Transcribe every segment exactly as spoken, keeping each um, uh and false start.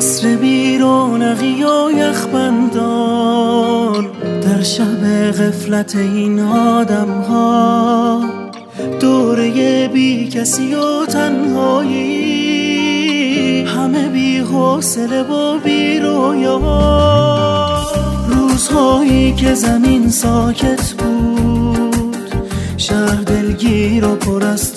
عصر بی رونقی و یخبندان، در شب غفلت این آدم ها، دوره بی کسی و تنهایی، همه بی حوصله و بی رویا. روزهایی که زمین ساکت بود، شهر دلگیر و پر از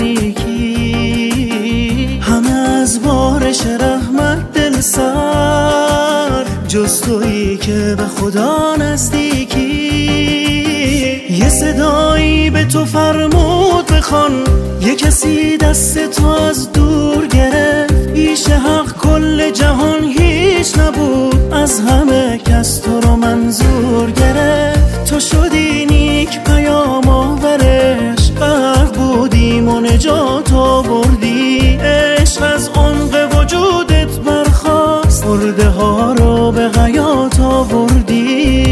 تاریکی، همه از بارش رحمت دل سر، جز تویی که به خدا نزدیکی. یه صدایی به تو فرمود بخوان، یه کسی دست تو از دور گرفت. پیش حق کل جهان هیچ نبود، از همه کس تو رو منظور گرفت. تو شدی نیک پیام آورش، غرق بودیم و نجات آوردی. عشق از عمق وجودت برخاست، مرده ها رو به حیات آوردی.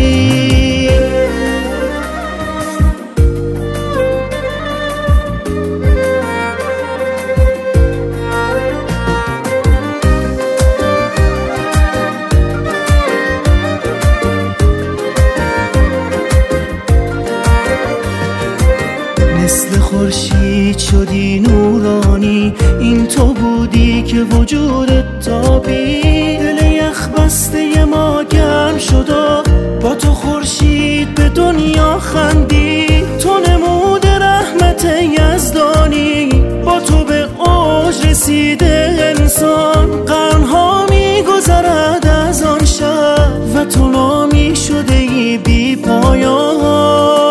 مثل خورشید شدی نورانی، این تو بودی که وجودت تابید. دل یخ بسته ما گرم شد و با تو خورشید به دنیا خندید. تو نمود رحمت یزدانی، با تو به اوج رسیده انسان. قرنها می گذرد از آن شب و تو نامی شده ای بی پایان.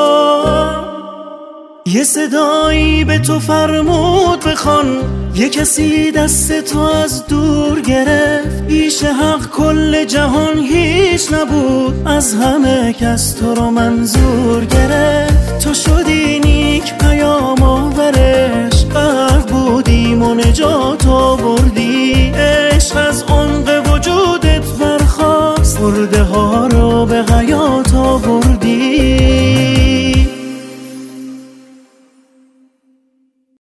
یه صدایی به تو فرمود بخوان، یه کسی دست تو از دور گرفت. پیش حق کل جهان هیچ نبود، از همه کس تو رو منظور گرفت. تو شدی نیک پیام آورش، غرق بودیم و نجات آوردی. عشق از عمق وجودت برخاست، مرده ها رو به حیات آوردی.